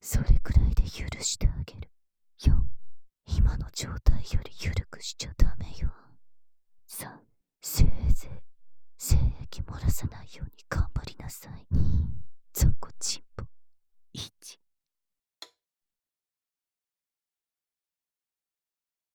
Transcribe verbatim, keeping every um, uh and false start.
それくらいで許してあげるよ。今の状態より緩くしちゃダメよ。